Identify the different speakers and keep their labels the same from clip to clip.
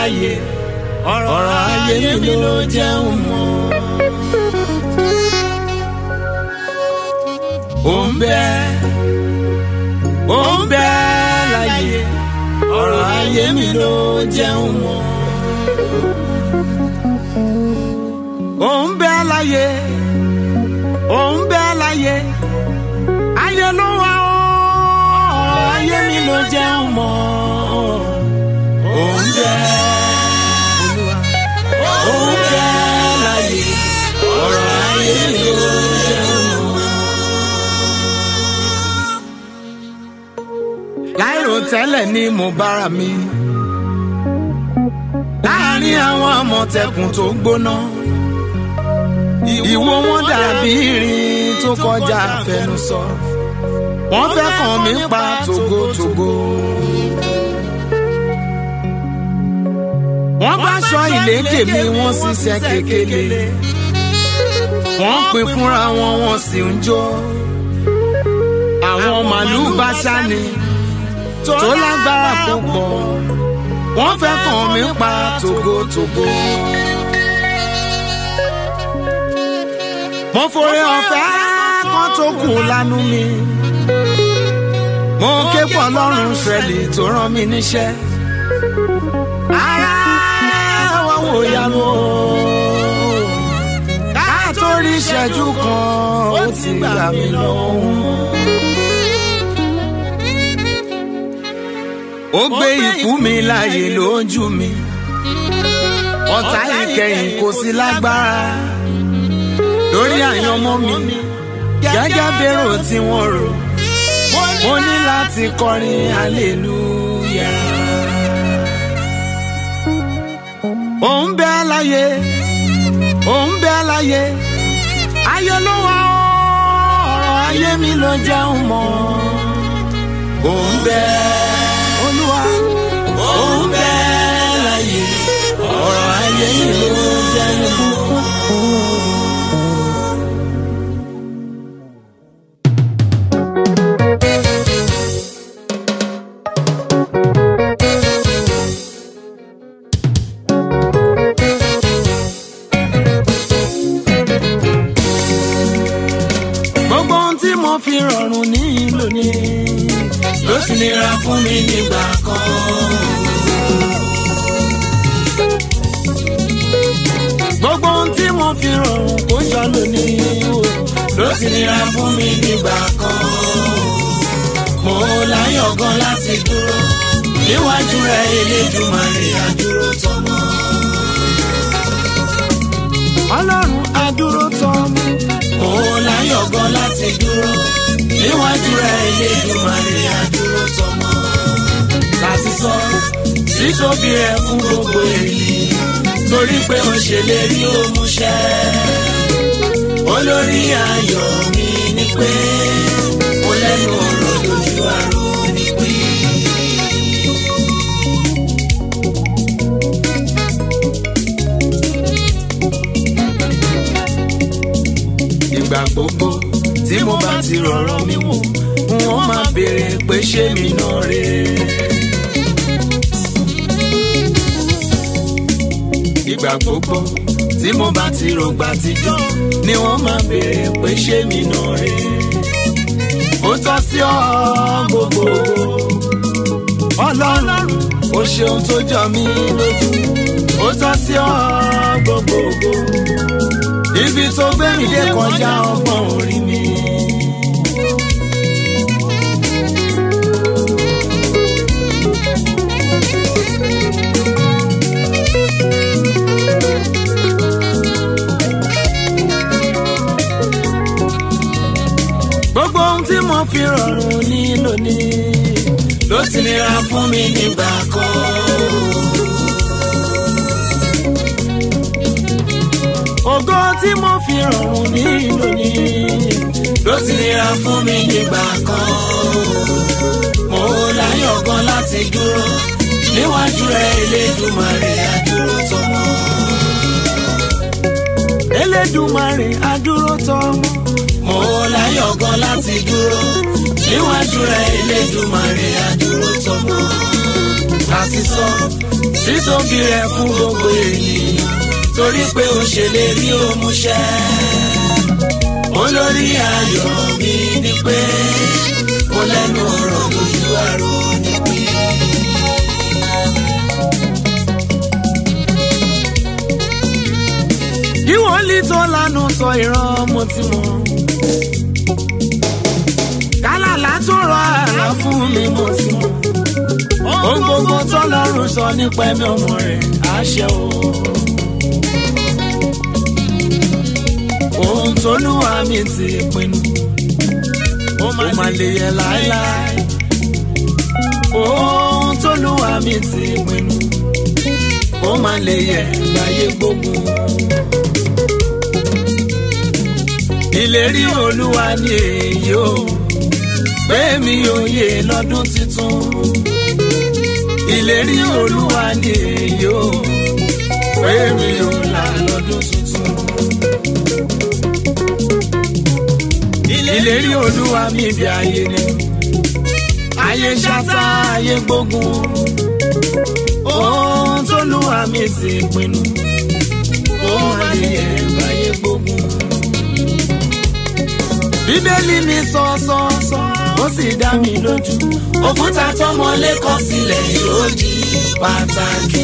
Speaker 1: láyé ọ̀rọ̀ ayé mi ló jẹun mọ́. Ó ń bẹ láyé ọ̀rọ̀ ayé mi ló jẹun mọ́. Ó ń bẹ láyé ayé ló wà ọ̀rọ̀ ayé mi ló jẹun mọ́. Ó ń bẹ láyé ọ̀rọ̀ ayé mi ló jẹun mọ́. Láìrò tẹ́lẹ̀ ni mo bára mi láàrin àwọn àmọ̀tẹ́kùn tó gbóná. Ìwo wọn dàbí irin tó kọjá àfẹnusọ. Wọ́n fẹ́ kàn mí pa tògótògó. Wọ́n bá aṣọ ìlékè mi wọ́n ṣiṣẹ́ kékeré. Wọ́n pín fúnra wọn wọ́n sì ń jó. Àwọn màlúù bá ṣáni tó lágbára púpọ̀. Wọ́n fẹ́ kàn mí pa tògótògó. Mo forí ọ̀fẹ́ kan tó kù lánú mi. Mo ké pọ̀ lọ́rùn Ísírẹ́lì tó rán mi níṣẹ́. Ara wa wò yanu o. Ká tó rí ìṣẹ́jú kan ó ti gbà mí lọ́hùn. Ó gbé ikú mi láàyè lójú mi. Ọ̀tá ìkẹyìn kò sí lágbára lórí àyànmọ́ mi. Gẹ́gẹ́ bérò tí wọ́n rò, mo ní láti kọrin hallelujah. Ó ń bẹ láyé ayé ló wà ọ̀rọ̀ ayé mi ló jẹun mọ́. Ó ń bẹ Olúwa, ó ń bẹ láyé ọ̀rọ̀ ayé mi ló jẹun mọ́. Fi rọrùn ní lónìí ló sì nira fún mi nígbà kan. Gbogbo ohun tí mo fi rọrùn kó jọ lónìí ló sì nira fún mi nígbà kan. Mo láyọ̀ gan láti dúró níwájú rẹ̀ Elédùmarè adúró tọmọ. Ọlọ́run adúró tọmọ. Mo láyọ̀ gan láti dúró níwájú rẹ̀ Elédùmarè adúró tọmọ. Láti sọ títóbi rẹ̀ fún gbogbo èyí torí pé ó ṣèlérí ó múṣẹ. Olórí ayọ̀ mi ni pé mo lẹ́nu ọ̀rọ̀ lójú àrò nípìn. Ìgbà gbogbo tí mo bá ti rọ̀rọ̀ mi wò, wọ́n máa béèrè pé ṣé mi náà rè é. Ìgbà gbogbo tí mo bá ti rògbà tijọ́ ni wọ́n máa béèrè pé ṣé mi náà rè é. Ó tọ́ sí ọ gbogbo Ọlọ́run, ó ṣeun tó jọ mí lójú. Ó tọ́ sí ọ gbogbo ibi tó gbé mi dé kọjá ọgbọ́n orí mi. Gbogbo ohun tí mo fi rọrùn ní lónìí ló sì nira fún mi nígbà kan. Ògo tí mo fi rọrùn ní lónìí ló sì nira fún mi nígbà kan. Mo láyọ̀ gan láti dúró níwájú rẹ̀ Elédùmarè adúró tọmọ. Elédùmarè adúró tọmọ. Mo láyọ̀ gan láti dúró níwájú rẹ̀ Elédùmarè adúró tọmọ. láti sọ títóbi rẹ̀ fún gbogbo ènìyàn torí pé ó ṣèlérí ó múṣẹ. Olórí ayọ̀ mi ni pé mo lẹ́nu ọ̀rọ̀ lójú àrò nípìn. Ìwọlì tó lánà sọ ìran mo ti mọ̀. Kálàlá tó rọ àlá fún mi mo ti mọ̀. Ohun gbogbo tọ́lọ́run sọ nípa ẹ̀mí ọmọ rẹ̀ àṣẹ o. Ohun t'Olúwa mi ti pinnu ó máa lè yẹ láéláé. Ohun t'Olúwa mi ti pinnu ó máa lè yẹ láyé gbogbo. Ìlérí Olúwa ni èyí o pé mi ò yè lọ́dún titun. Ìlérí Olúwa ni èyí o pé mi ò là lọ́dún tuntun. Ìlérí Olúwa mi bí ayé ni ayé ṣáta ayé gbógun. Ohun t'Olúwa mi ti pinnu ó máa lè yẹ láyé gbógun. Bíbélì mi sọ ó sì dá mi lójú. Òkúta tọ́mọlé kọ̀ sílẹ̀ yóò di pàtàkì.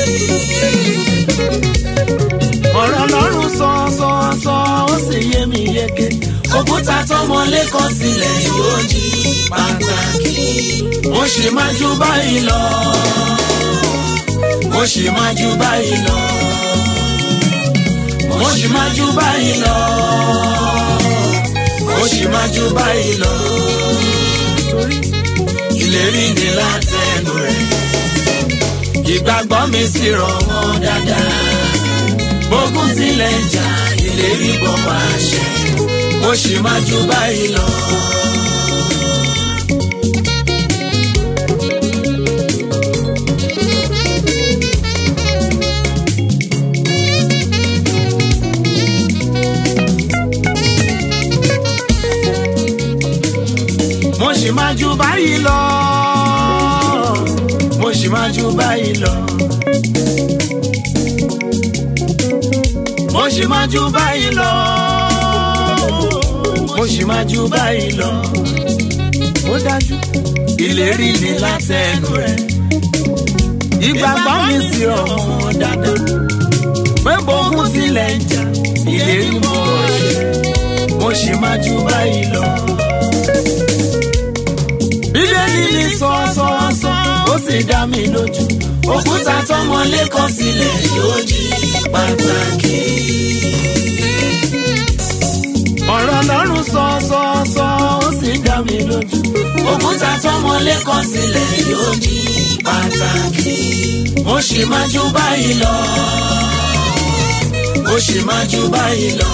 Speaker 1: Ọ̀rọ̀ Ọlọ́run sọ ó sì yé mi yéké. Òkúta tọ́mọlé kọ̀ sílẹ̀ yóò di pàtàkì. Mo ṣì máa jù báyìí lọ. Mo ṣì máa jù báyìí lọ. Mo ṣì máa jù báyìí lọ. Mo ṣì máa jù báyìí lọ. Torí ìlérí ni látẹnu rẹ̀. Ìgbàgbọ́ mi sì rọ̀ wọ́n dáadáa. Bógun tilẹ̀ jà ìlérí bọ̀ wá ṣẹ. Mo ṣì máa jù báyìí lọ. Mo ṣì máa jù báyìí lọ. Mo ṣì máa jù báyìí lọ. Mo ṣì máa jù báyìí lọ. Mo ṣì máa jù báyìí lọ. Ó dájú ìlérí ni látẹnu rẹ̀. Ìgbàgbọ́ mi sì rọ̀ wọ́n dáadáa. Pé bógun tilẹ̀ ń jà ìlérí mo ṣe. Mo ṣì máa jù báyìí lọ. Bíbélì mi sọ ó sì dá mi lójú. Òkúta tọ́mọlé kọ̀ sílẹ̀ yóò di pàtàkì. Ọ̀rọ̀ Ọlọ́run sọ ó sì dá mi lójú. Òkúta tọ́mọlé kọ̀ sílẹ̀ yóò di pàtàkì. Mo ṣì máa jù báyìí lọ. Mo ṣì máa jù báyìí lọ.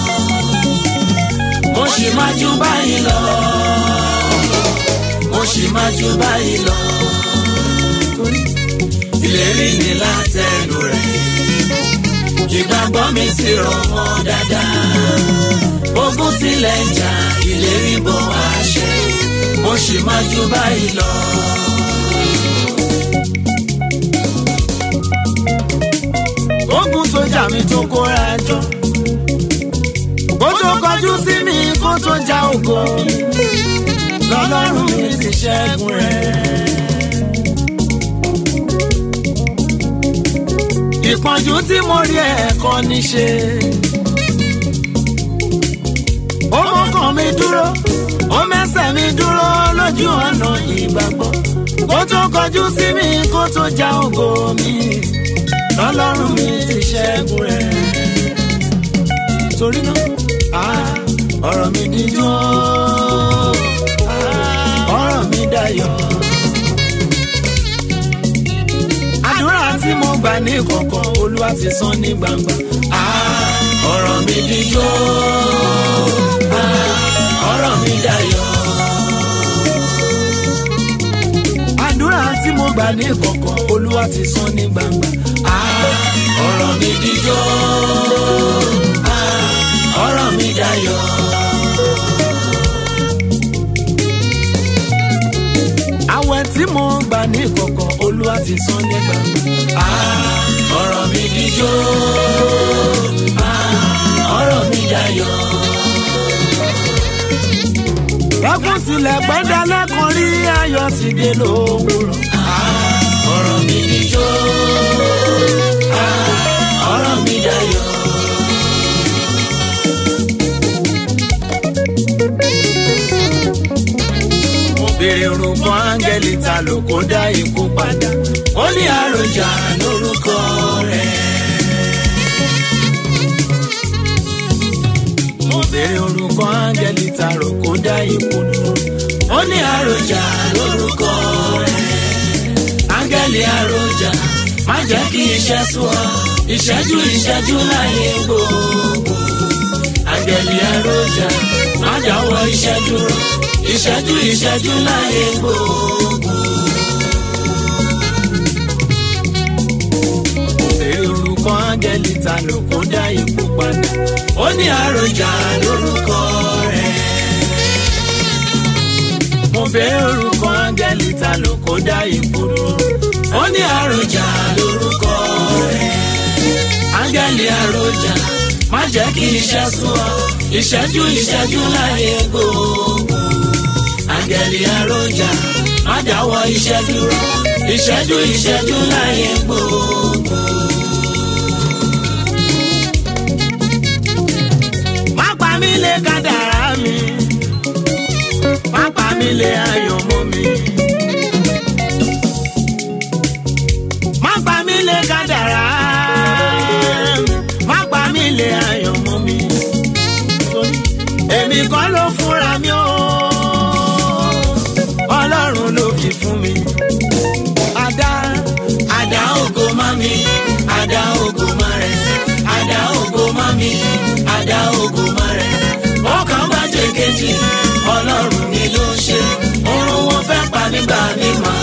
Speaker 1: Mo ṣì máa jù báyìí lọ. Mo ṣì máa jù báyìí lọ. Ìlérí ni látẹnu rẹ̀. Ìgbàgbọ́ mi sì rọ̀ wọ́n dáadáa. Bógun tilẹ̀ ń jà ìlérí bọ̀ wá ṣẹ. Mo ṣì máa jù báyìí lọ. Ogun tó jà mí tó kóra jọ. Kó tó kọjú sí mi kó tó já ògo mi. Lọ́lọ́run mi ti ṣẹ́gun rẹ̀. Ìpọ́njú tí mo rí ẹ̀kọ́ ní ṣe. Ó mọ́kàn mi dúró, ó mẹ́sẹ̀ mi dúró lójú ọ̀nà ìgbàgbọ́. Kó tó kọjú sí mi kó tó já ògo mi. Lọ́lọ́run mi ti ṣẹ́gun rẹ̀. Torí náà, ọ̀rọ̀ mi díjọ́. Ọ̀rọ̀ mi dayọ̀. Àdúrà tí mo gbà ní kọ̀kọ̀ Olúwa ti san ní gbangba. Ọ̀rọ̀ mi díjọ́. Ọ̀rọ̀ mi dayọ̀. Àdúrà tí mo gbà ní kọ̀kọ̀ Olúwa ti san ní gbangba. Ọ̀rọ̀ mi díjọ́. Ọ̀rọ̀ mi dayọ̀. Àwẹ̀ tí mo gbà ní ìkọ̀kọ̀ Olúwa ti sọ ní gbangba. Ọ̀rọ̀ mi dijó, ọ̀rọ̀ mi dayọ̀. Ẹkún tilẹ̀ gbẹ́dá lẹ́kọ̀ọ́ rí ayọ̀ ti dé lówùrọ̀. Ọ̀rọ̀ mi dijó, ọ̀rọ̀ mi dayọ̀. Mo béèrè orúkọ áńgẹ́lì ta ló kó dá ikú padà. Ó ní àròjà lórúkọ rẹ̀. Mo béèrè orúkọ áńgẹ́lì ta ló kó dá ikú dúró. Ó ní àròjà lórúkọ rẹ̀. Áńgẹ́lì àròjà má jẹ́ kí iṣẹ́ sú ọ. Ìṣẹ́jú ìṣẹ́jú láyé gbogbo. Áńgẹ́lì àròjà má dáwọ́ iṣẹ́ dúró. Ìṣẹ́jú ìṣẹ́jú láyé gbogbo. Orúkọ áńgẹ́lì ta ló kó dá ikú padà. Ó ní àròjà lórúkọ rẹ̀. Mo béèrè orúkọ áńgẹ́lì ta ló kó dá ikú dúró. Ó ní àròjà lórúkọ rẹ̀. Áńgẹ́lì àròjà má jẹ́ kí iṣẹ́ sú ọ. Ìṣẹ́jú ìṣẹ́jú láyé gbogbo. Áńgẹ́lì àròjà má dáwọ́ iṣẹ́ dúró. Ìṣẹ́jú ìṣẹ́jú láyé gbogbo. Má pa mí lé kádàrá mi, má pa mí lé ayọ̀ mọ́ mi. Má pa mí lé kádàrá mi, má pa mí lé ayọ̀ mọ́ mi. Èmi kọ́ ló fúnra mi o, Ọlọ́run ló fi fún mi. Àdá ògo má mi, àdá ògo má rẹ̀. Àdá ògo má mi, àdá ògo má rẹ̀. Ọkàn bá jẹ kejì, Ọlọ́run mi ló ṣe. Oorun wọn fẹ́ pa nígbà mi mọ́.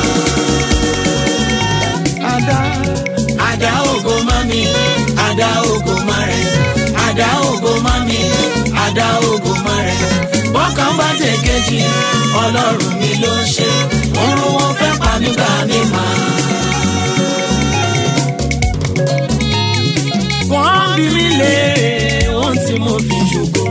Speaker 1: Àdá ògo má mi, àdá ògo má rẹ̀. Àdá ògo má mi, àdá ògo má rẹ̀. Ọkàn bá jẹ kejì, Ọlọ́run mi ló ṣe. Oorun wọn fẹ́ pa nígbà mi mọ́. Wọ́n bí mi léèrè ohun tí mo fi ṣògo.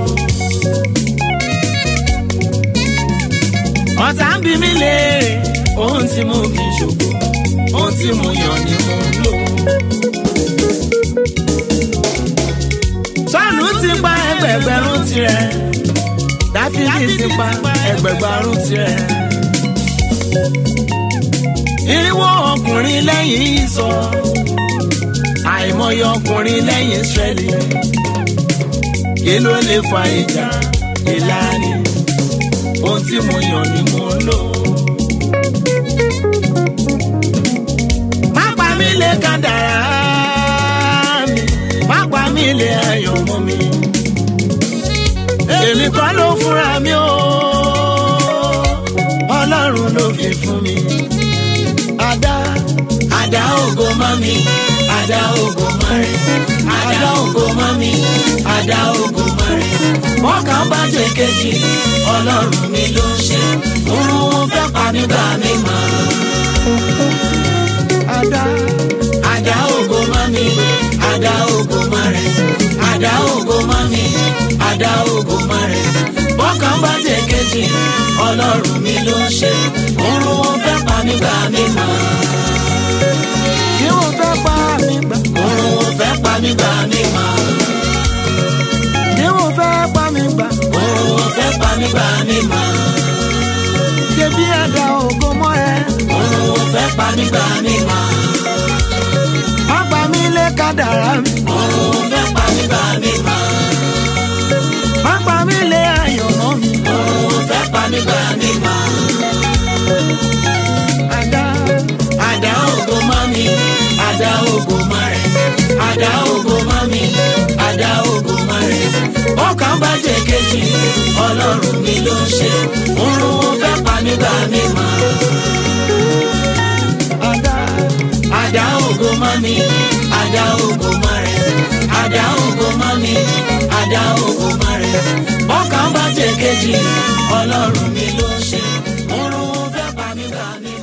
Speaker 1: Ọ̀tá ń bí mi léèrè ohun tí mo fi ṣògo. Ohun tí mo yàn ni mo ń lò. Sọ́ọ̀lù ti pa ẹgbẹ̀gbẹ̀rún tirẹ̀. Dáfídì ti pa ẹgbẹ̀gbẹ̀rún tirẹ̀. Irinwó ọkùnrin lẹ́yìn ìsọ̀. Àìmọye ọkùnrin lẹ́yìn Ísírẹ́lì. Kí ló lè fa ìjà ìlànà? Ohun tí mo yàn ni mo ń lò. Má pa mí lé kádàrá mi, má pa mí lé ayọ̀ mọ́ mi. Èmi kọ́ ló fúnra mi o, Ọlọ́run ló fi fún mi. Àdá ògo má mi, àdá ògo má rẹ̀. Àdá ògo má mi, àdá ògo má rẹ̀. Ọkàn bá jẹ kejì, Ọlọ́run mi ló ṣe. Oorun wọn fẹ́ pa nígbà mi mọ́. Àdá ògo má mi, àdá ògo má rẹ̀. Àdá ògo má mi, àdá ògo má rẹ̀. Ọkàn bá jẹ kejì, Ọlọ́run mi ló ṣe. Oorun wọn fẹ́ pa nígbà mi mọ́. Kí wọ́n fẹ́ pa mí gbà. Oorun wọn fẹ́ pa nígbà mi mọ́. Kí wọ́n fẹ́ pa mí gbà. Oorun wọn fẹ́ pa nígbà mi mọ́. Ṣebí àdá ògo mọ́ ẹ. Oorun wọn fẹ́ pa nígbà mi mọ́. Má pa mí lé kádàrá mi. Oorun wọn fẹ́ pa nígbà mi mọ́. Má pa mí lé ayọ̀ mọ́ mi. Oorun wọn fẹ́ pa nígbà mi mọ́. Àdá ògo má mi, àdá ògo má rẹ̀. Àdá ògo má mi, àdá ògo má rẹ̀. Ọkàn bá jẹ kejì, Ọlọ́run mi ló ṣe. Oorun wọn fẹ́ pa nígbà mi mọ́. Àdá ògo má mi, àdá ògo má rẹ̀. Àdá ògo má mi, àdá ògo má rẹ̀. Ọkàn bá jẹ kejì, Ọlọ́run mi ló ṣe. Oorun wọn fẹ́ pa nígbà mi mọ́.